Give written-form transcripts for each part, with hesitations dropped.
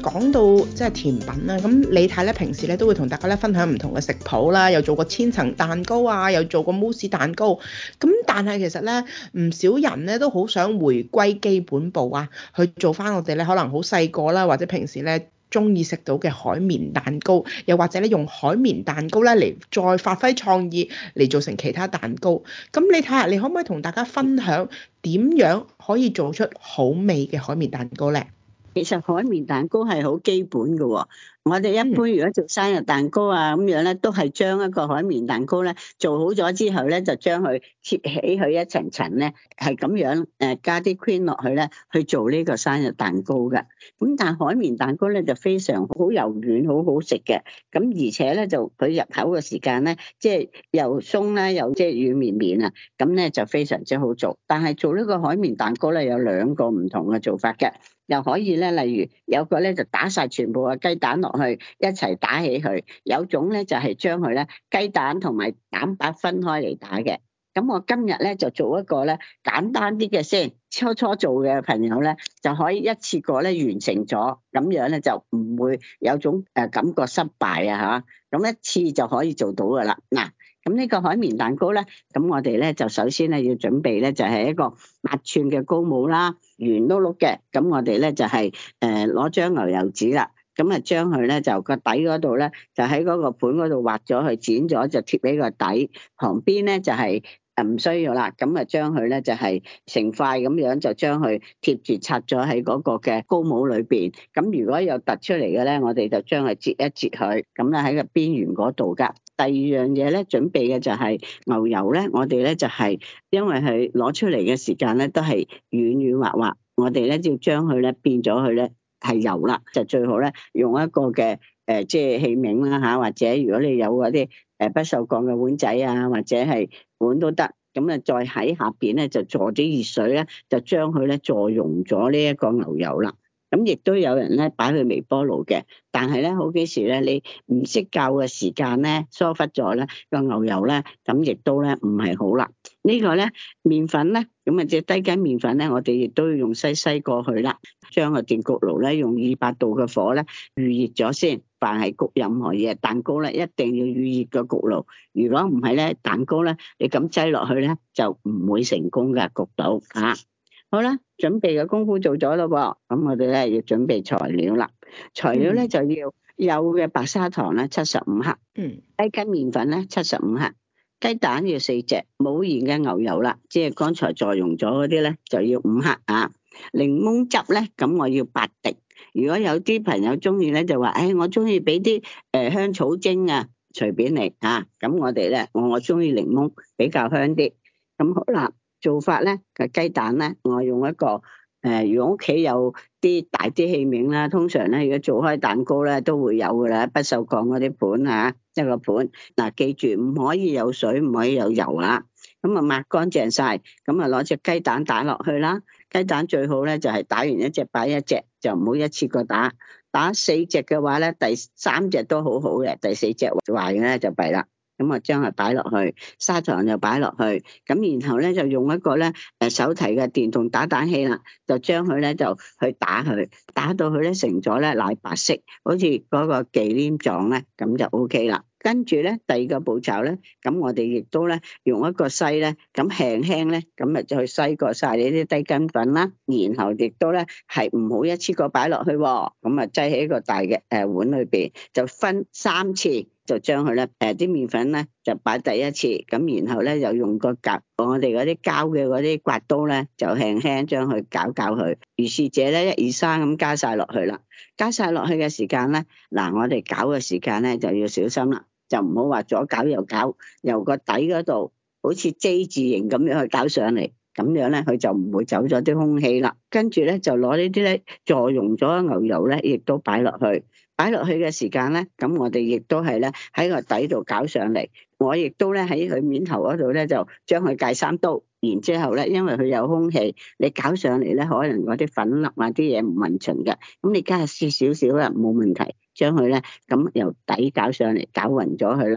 講到即係甜品啦，咁李太咧平時咧都會同大家咧分享唔同嘅食譜啦，又做過千層蛋糕啊，又做過慕斯蛋糕。咁但係其實咧唔少人咧都好想回歸基本步啊，去做翻我哋咧可能好細個啦，或者平時咧中意食到嘅海綿蛋糕，又或者咧用海綿蛋糕咧嚟再發揮創意嚟做成其他蛋糕。咁你睇下，你可唔可以同大家分享點樣可以做出好味嘅海綿蛋糕咧？ 其實海綿蛋糕係好基本嘅喎，我哋一般如果做生日蛋糕啊咁樣咧，都係將一個海綿蛋糕咧做好咗之後咧，就將佢貼起佢一層層咧，係咁樣加啲 cream 落去咧，去做呢個生日蛋糕嘅。咁但係海綿蛋糕咧就非常好柔軟，好好食嘅。咁而且咧就佢入口嘅時間咧，即係又鬆啦，又即係軟綿綿啊，咁咧就非常之好做。但係做呢個海綿蛋糕咧有兩個唔同嘅做法嘅。又可以咧，例如有個咧就打晒全部嘅雞蛋落去，一齊打起佢；有種咧就係將佢咧雞蛋同埋蛋白分開嚟打嘅。咁我今日咧就做一個咧簡單啲嘅先，初初做嘅朋友咧就可以一次過咧完成咗，咁樣咧就唔會有種感覺失敗啊嚇。咁一次就可以做到噶啦。嗱，咁呢個海綿蛋糕咧，咁我哋咧就首先咧要準備咧就係一個8寸嘅高模啦，圓碌碌嘅。咁我哋咧就係攞張牛油紙啦，咁啊將佢咧就個底嗰度咧就喺嗰個盤嗰度畫咗佢，剪咗就貼喺個底旁邊咧就係唔需要啦。咁啊將佢咧就係成塊咁樣就將佢貼住插咗喺嗰個嘅高模裏邊。咁如果有突出嚟嘅咧，我哋就將佢截一截佢，咁咧喺個邊緣嗰度噶。第二樣嘢咧，準備嘅就係牛油咧，我哋咧就係因為佢攞出嚟嘅時間咧都係軟軟滑滑，我哋咧要將佢咧變咗佢咧係油啦，就最好咧用一個嘅即係器皿啦嚇，或者如果你有嗰啲不鏽鋼嘅碗仔啊，或者係碗都得，咁啊再喺下邊咧就坐啲熱水咧，就將佢咧坐溶咗呢一個牛油啦。咁亦都有人咧擺去微波爐嘅，但係咧好幾時咧你唔識較嘅時間咧疏忽咗咧個牛油咧，咁亦都咧唔係好啦。呢個咧麵粉咧，咁啊隻低筋麵粉咧，我哋亦都要用西過去啦，將個電焗爐咧用200度嘅火咧預熱咗先。凡係焗任何嘢蛋糕咧，一定要預熱個焗爐。如果唔係咧，蛋糕咧你咁擠落去咧就唔會成功嘅焗到嚇。好啦，準備嘅功夫做咗咯喎，咁我哋咧要準備材料啦。材料咧就要有嘅白砂糖咧75克，低筋麵粉咧75克，雞蛋要4隻，冇鹽嘅牛油啦，即係剛才再溶咗嗰啲咧就要5克啊。檸檬汁咧，咁我要8滴。如果有啲朋友中意咧，就話，我中意俾啲香草精啊，隨便你啊。咁我哋咧，我中意檸檬比較香啲。咁好啦。做法咧嘅雞蛋咧，我用一個如果屋企有啲大啲器皿啦，通常咧如果做開蛋糕咧都會有噶啦，不鏽鋼嗰啲盤啊，一個盤。嗱，記住唔可以有水，唔可以有油啊。咁啊抹乾淨晒，咁啊攞隻雞蛋打落去啦。雞蛋最好咧就係打完一隻擺一隻，就唔好一次過打。打4隻嘅話咧，第3隻都好好嘅，第4隻壞嘅咧就弊啦。咁啊，將佢擺落去，砂糖又擺落去，咁然後咧就用一個咧手提嘅電動打蛋器啦，就將佢咧就去打佢，打到佢咧成咗咧奶白色，好似嗰個忌廉狀咧，咁就 OK 啦。跟住咧第二個步驟咧，咁我哋亦都咧用一個篩咧，咁輕輕咧，咁啊就去篩過晒呢啲低筋粉啦，然後亦都咧係唔好一次過擺落去，咁啊擠喺一個大嘅碗裏邊，就分3次。就將佢咧，啲麵粉咧就擺第一次，咁然後咧又用個夾，我哋嗰啲膠嘅嗰啲刮刀咧，就輕輕將佢攪佢。如是者咧1、2、3咁加晒落去啦，加晒落去嘅時間咧，嗱我哋攪嘅時間咧就要小心啦，就唔好話左攪右攪，由個底嗰度好似 J 字形咁樣去攪上嚟，咁樣咧佢就唔會走咗啲空氣啦。跟住咧就攞呢啲咧助溶咗牛油咧，亦都擺落去。擺落去嘅時間咧，咁我哋亦都係咧喺個底度攪上嚟。我亦都咧喺佢面頭嗰度咧就將佢界3刀，然之後咧因為佢有空氣，你攪上嚟咧可能嗰啲粉粒啊啲嘢唔勻循嘅，咁你加少少啦冇問題，將佢咧咁由底攪上嚟攪勻咗佢啦。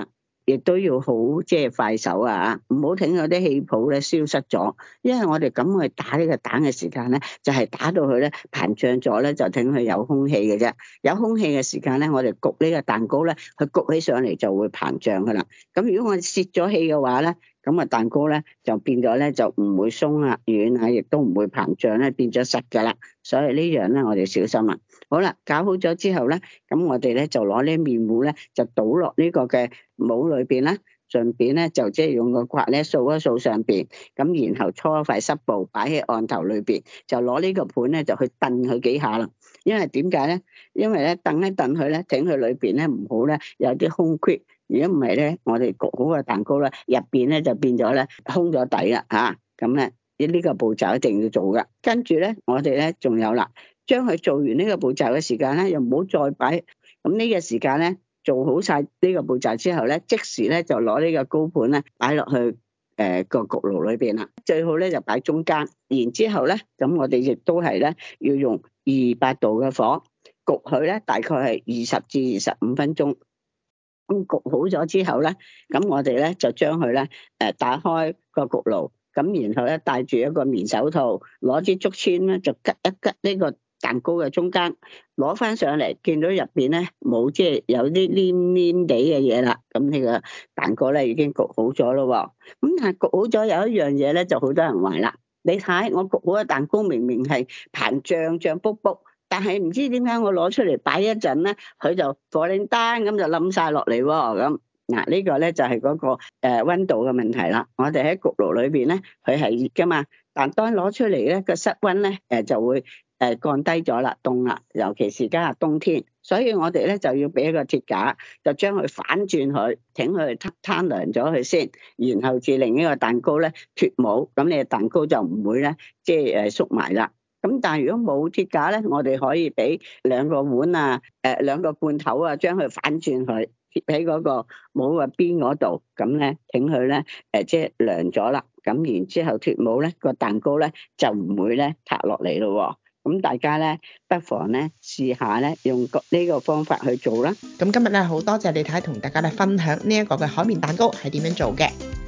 亦都要好快手啊，唔好等嗰啲氣泡咧消失咗，因為我哋咁去打呢個蛋嘅時間咧，就係打到佢咧膨脹咗咧，就等佢有空氣嘅啫。有空氣嘅時間咧，我哋焗呢個蛋糕咧，佢焗起上嚟就會膨脹噶啦。咁如果我哋泄咗氣嘅話咧，咁啊蛋糕咧就變咗咧就唔會鬆啊軟啊，亦都唔會膨脹咧，變咗實噶啦。所以呢樣咧我哋小心啦。好啦，搞好咗之後咧，咁我哋咧就攞呢麵糊咧就倒落呢個嘅模裏邊啦，順便咧就即係用個刮咧掃一掃上邊，咁然後搓一塊濕布擺喺案頭裏邊，就攞呢個盤咧就去燉佢幾下啦。因為點解咧？因為咧燉一燉佢咧，整佢裏邊咧唔好咧有啲空隙，如果唔係咧，我哋焗好個蛋糕咧入邊咧就變咗咧空咗底啦嚇。咁咧呢個步驟一定要做噶。跟住咧我哋咧仲有啦，將佢做完呢個步驟嘅時間咧，又唔好再擺。咁呢個時間咧做好晒呢個步驟之後咧，即時咧就攞呢個糕盤咧擺落去個焗爐裏邊啦。最好咧就擺中間，然之後咧咁我哋亦都係咧要用200度嘅火焗佢咧，大概係20至25分鐘。咁焗好咗之後咧，咁我哋咧就將佢咧打開個焗爐，咁然後咧戴住一個棉手套，攞支竹籤咧就吉一吉呢個蛋糕嘅中間，攞翻上嚟，見到入邊咧冇即係有啲黏黏地嘅嘢啦，咁呢個蛋糕咧已經焗好咗咯。咁但係焗好咗有一樣嘢咧就好多人話啦，你睇我焗好嘅蛋糕明明係膨脹卜卜，但係唔知點解我攞出嚟擺一陣咧，佢就火鈴單咁就冧晒落嚟喎。咁嗱呢個咧就係嗰個溫度嘅問題啦。我哋喺焗爐裏邊咧，佢係熱噶嘛，但當攞出嚟咧個室溫咧就會降低咗啦，凍啦，尤其是家下冬天，所以我哋咧就要俾一個鐵架，就將佢反轉佢，整佢攤涼咗佢先，然後至令呢個蛋糕咧脫模，咁你嘅蛋糕就唔會咧即係縮埋啦。咁但係如果冇鐵架咧，我哋可以俾2個碗啊，2個罐頭啊，將佢反轉佢貼喺嗰個模嘅邊嗰度，咁咧整佢咧即係涼咗啦。咁然之後脫模咧，個蛋糕咧就唔會咧塌落嚟咯。咁大家咧不妨咧試下咧用呢個方法去做啦。 咁今日咧好多謝李太同大家咧分享呢一個嘅海綿蛋糕係點樣做嘅。